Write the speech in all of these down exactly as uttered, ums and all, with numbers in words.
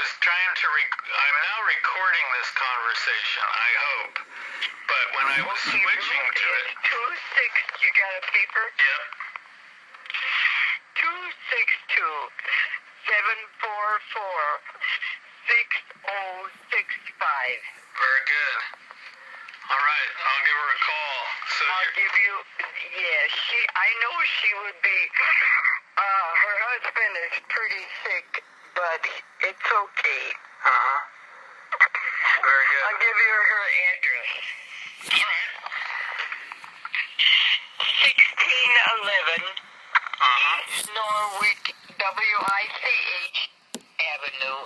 was trying to, rec- I'm now recording this conversation, I hope. But when I was Okay, switching look, to it... it's two six, you got a paper? Yep. two six two, seven four four, six oh six five. Very good. All right, I'll give her a call. So I'll you're... give you, yeah, she, I know she would be, uh, her husband is pretty sick, but it's okay. Uh-huh. Very good. I'll give you her address. All right. sixteen eleven Uh-huh. East Norwich, W I C H Avenue,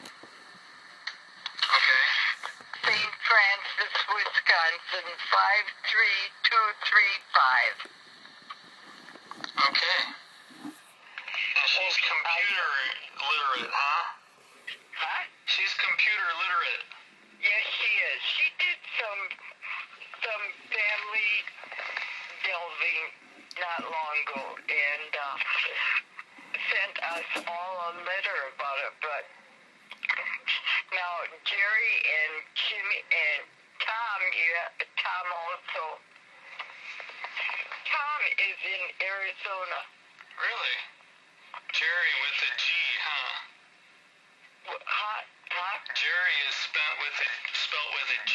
Okay. Saint Francis, Wisconsin, five three two three five. Okay. And she's computer literate, huh? Huh? She's computer literate. Yes, she is. She did some some family delving not long ago and uh, sent us all a letter about it. But now Jerry and Jimmy and Tom, yeah, Tom also. Tom is in Arizona. Really? Jerry with a G, huh? Wh- Huh? Huh? Jerry is spent with a, spelt with a G?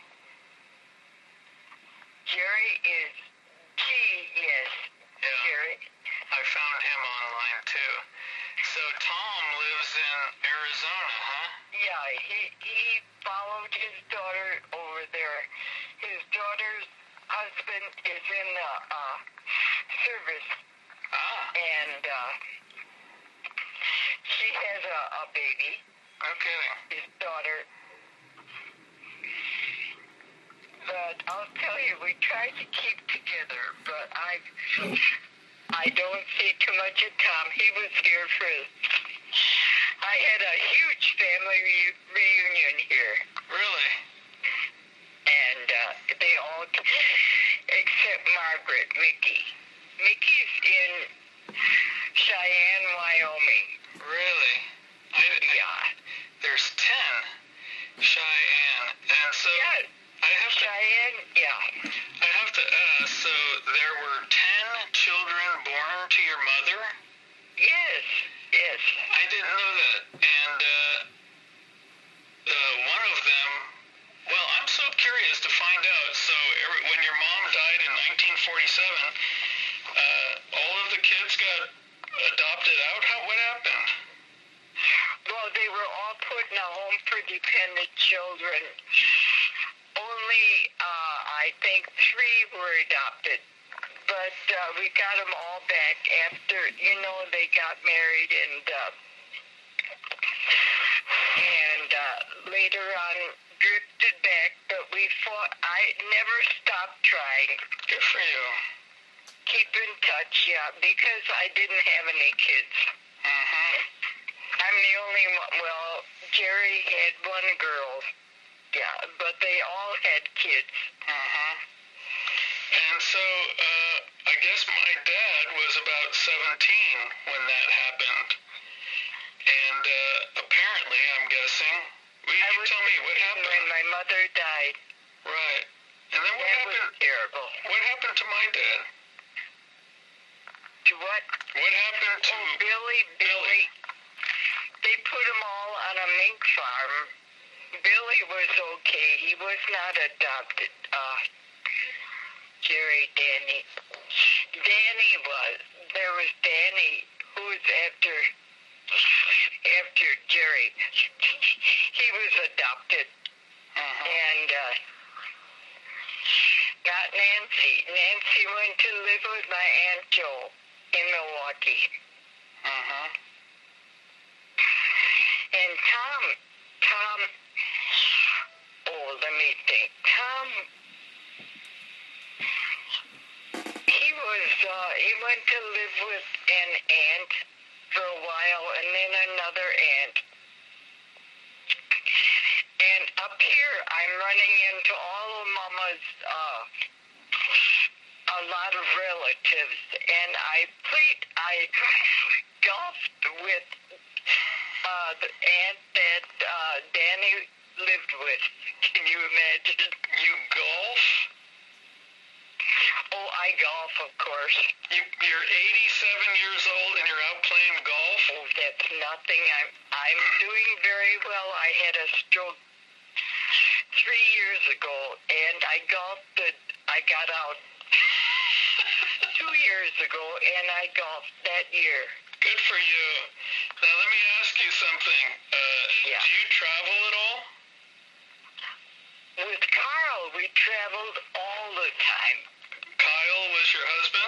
Jerry is G, yes. Yeah. Jerry. I found him online, too. So Tom lives in Arizona, huh? Yeah, he he followed his daughter over there. His daughter's husband is in the uh, service, Ah, and uh, she has a, a baby. no kidding. His daughter. But I'll tell you, we try to keep together, but I I don't see too much of Tom. He was here for. I had a huge family re- reunion here. Really? And uh, they all, except Margaret, Mickey. Mickey's in Cheyenne, Wyoming. Really? I, Yeah. There's ten. Cheyenne. And so Yeah, I have to Cheyenne, yeah. I have to ask, so there were ten children born to your mother? Yes, yes. I didn't know that. And uh, uh, one of them, well, I'm so curious to find out. So every, when your mom died in nineteen forty-seven, uh, all of the kids got adopted out? How, what happened? Well, they were all put in a home for dependent children. Only, uh, I think, three were adopted. But uh, we got them all back after, you know, they got married and uh, and uh, later on drifted back. But we fought. I never stopped trying. Good for you. Keep in touch, yeah, because I didn't have any kids. Mm-hmm. I'm the only one. Well, Jerry had one girl. Yeah, but they all had kids. Mm-hmm. And so, uh, I guess my dad was about seventeen when that happened. And, uh, apparently, I'm guessing, will I you was tell me what sixteen happened? when my mother died. Right. And then what That happened? was terrible. What happened to my dad? To what? What happened to Oh, Billy, Billy. They put him all on a mink farm. Billy was okay. He was not adopted. Uh, Jerry, Danny. Danny was. There was Danny, who was after after Jerry. He was adopted. Uh-huh. And uh, got Nancy. Nancy went to live with my Aunt Jo in Milwaukee. Uh-huh. And Tom, Tom, oh, let me think. Tom, he was, uh, he went to live with an aunt for a while and then another aunt. And up here, I'm running into all of Mama's, uh, a lot of relatives. And I played, I golfed with uh, the aunt that uh, Danny lived with. Can you imagine? You golf? Oh, I golf, of course. You, you're eighty-seven years old and you're out playing golf? Oh, that's nothing. I'm I'm doing very well. I had a stroke three years ago, and I golfed. The, I got out two years ago, and I golfed that year. Good for you. Now let me ask you something. Uh, Yeah. Do you travel at all? With Carl, we traveled all the time. Kyle was your husband?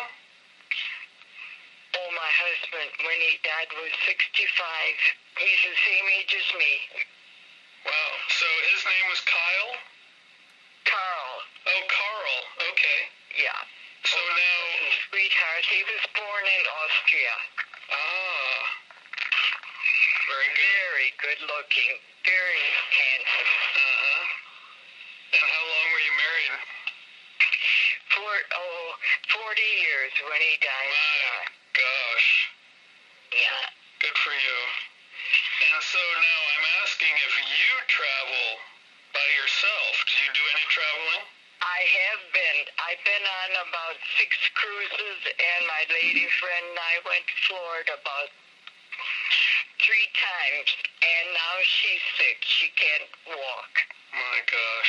Oh, my husband, when he died, was sixty-five. He's the same age as me. Wow. So his name was Kyle? Carl. Oh, Carl. Okay. Yeah. So oh, now... He was a sweetheart. He was born in Austria. Ah. Very good. Very good looking. Very handsome. Uh-huh. And how long were you married? For, oh, forty years when he died. My gosh. Yeah. Good for you. And so now I'm asking if you travel by yourself. Do you do any traveling? I have been. I've been on about six cruises, and my lady friend and I went to Florida about three times, and now she's sick. She can't walk. My gosh.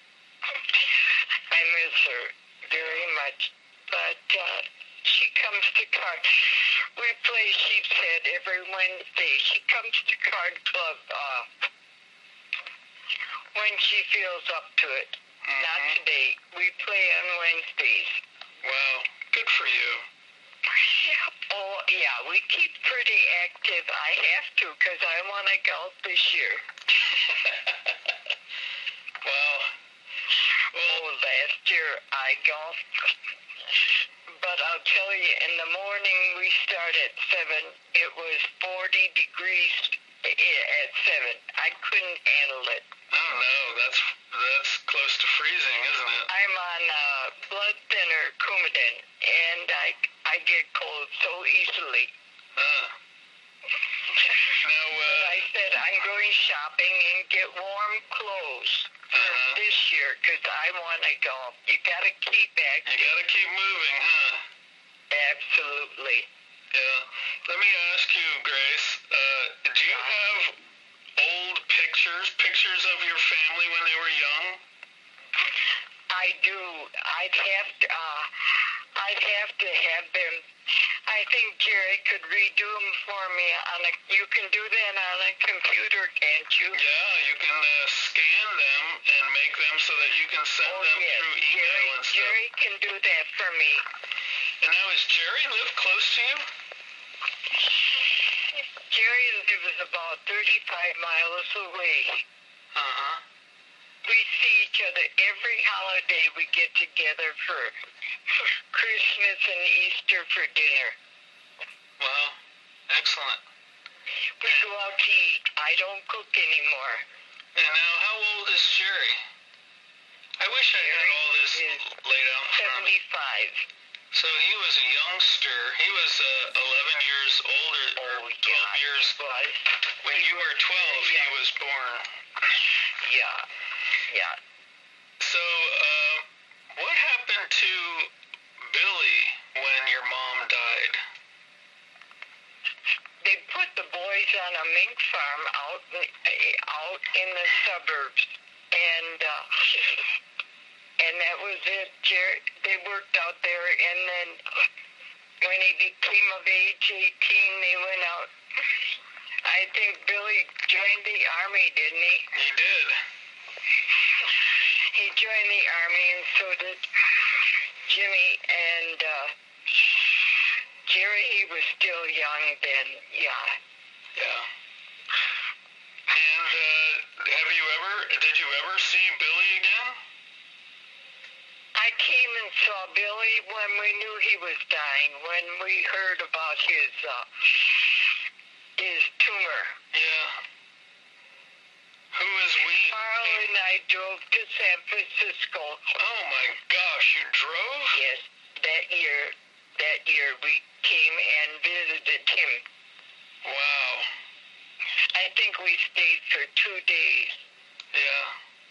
I miss her very much, but uh, she comes to card. We play Sheep's Head every Wednesday. She comes to Card Club uh, when she feels up to it. Mm-hmm. Not today. We play on Wednesdays. Wow. Good for you. Oh, yeah, we keep pretty active. I have to because I want to golf this year. Wow. Oh, last year I golfed. But I'll tell you, in the morning we start at seven. It was forty degrees at seven. I couldn't handle it. Oh, no. That's that's close to freezing, isn't it? I'm on uh, blood thinner Coumadin, and I, I get cold so easily. Huh. Now, uh, But I said I'm going shopping and get warm clothes for Uh-huh. this year because I want to golf. You got to keep you active. gotta keep moving, huh? Absolutely. Yeah. Let me ask you, Grace, uh, do you have old pictures, pictures of your family when they were young? I do. I'd have to. Uh, I'd have to have them. I think Jerry could redo them for me. On a, you can do that on a computer, can't you? Yeah, you can uh, scan them and make them so that you can send Oh them yes, through email Jerry. and stuff. Jerry can do that for me. And now, is Jerry live close to you? Jerry lives about thirty-five miles away. Uh-huh. We see each other every holiday. We get together for Christmas and Easter for dinner. Wow. Excellent. We go out to eat. I don't cook anymore. And now, how old is Jerry? I wish I had Jerry all this is laid out in front of me. seventy-five. So he was a youngster. He was uh, eleven years older, or Oh, twelve yeah, years. he was. When you were twelve, he Yeah. was born. Yeah, yeah. So, uh, what happened to Billy when your mom died? They put the boys on a mink farm out in, out in the suburbs, and uh, and that was it. Jerry, they worked out there, and then when he became of age, eighteen, they went out. I think Billy joined the army, didn't he? He did. He joined the army, and so did Jimmy. And uh, Jerry, he was still young then, yeah. Yeah. And uh, have you ever, did you ever see Billy again? I came and saw Billy when we knew he was dying, when we heard about his uh, his tumor. Yeah. Who is we? Carl and I drove to San Francisco. Oh my gosh, you drove? Yes, that year, that year we came and visited him. Wow. I think we stayed for two days. Yeah.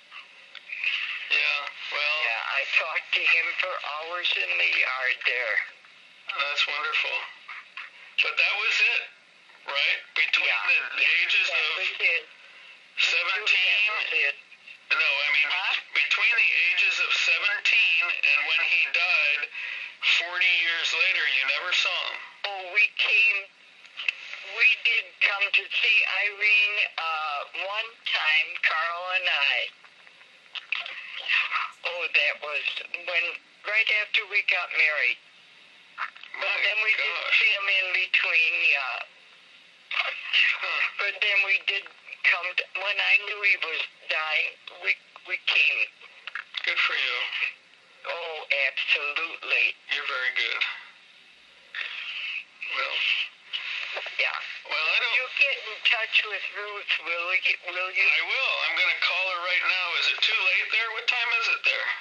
Yeah, well... Yeah, I talked to him for hours in the yard there. That's wonderful. But that was it, right? Between Yeah, the yeah, ages that of was it. seventeen... That was it. No, I mean, Huh? between the ages of seventeen and when he died, forty years later, you never saw him. Oh, we came, we did come to see Irene uh, one time, Carl and I. Oh, that was when, right after we got married. My But then we didn't gosh. see him in between, yeah. Huh. But then we did come, to, when I knew he was dying, we we came. Good for you. Oh, absolutely. You're very good. Well, Yeah. well, I don't... You get in touch with Ruth, will you? Will you? I will. I'm going to call her right now. Is it too late there? What time is it there?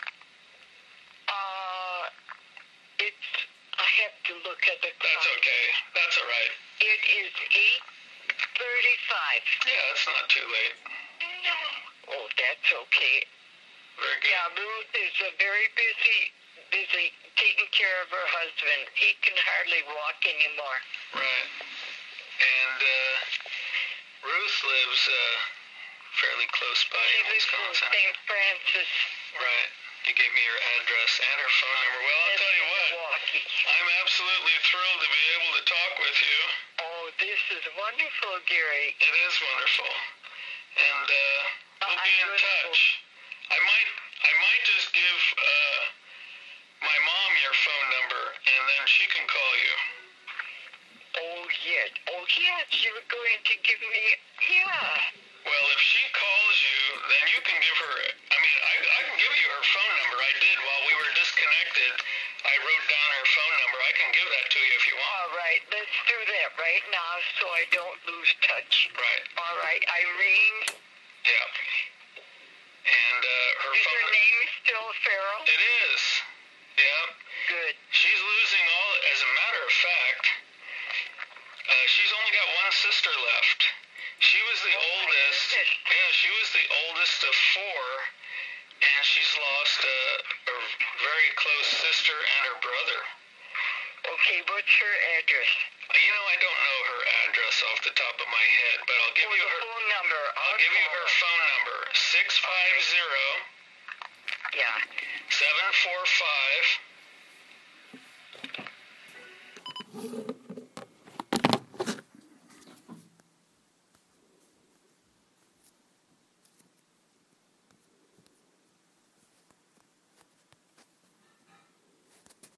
Uh, it's, I have to look at the That's clock. okay. That's all right. It is eight thirty-five. Yeah, it's not too late. No. Oh, that's okay. Very good. Yeah, Ruth is a very busy, busy taking care of her husband. He can hardly walk anymore. Right. And uh, Ruth lives uh, fairly close by She in lives in Wisconsin. Saint Francis. Right. You gave me your address and her phone number. Well, I'll tell you what. Milwaukee. I'm absolutely thrilled to be able to talk with you. Oh, this is wonderful, Gary. It is wonderful. And uh, we'll be in I'm grateful. touch. I might I might just give uh, my mom your phone number, and then she can call you. Oh, yeah. Oh, yes, you were going to give me, yeah. Well, if she calls you, then you can give her, I mean, I, I can give you her phone number. I did while we were disconnected. I wrote down her phone number. I can give that to you if you want. All right, let's do that right now so I don't lose touch. Right. All right, Irene, Yeah. And uh, her is phone her name still Farrell? It is. Yeah. Good. She's losing all, as a matter of fact, uh, she's only got one sister left. She was the Oh, my oldest. goodness. Yeah, she was the oldest of four, and she's lost a, a very close sister and her brother. Okay, what's her address? You know, I don't know her address off the top of my head, but I'll give Oh, you the her. phone number. I'll give you her phone number: six five zero Yeah. seven four five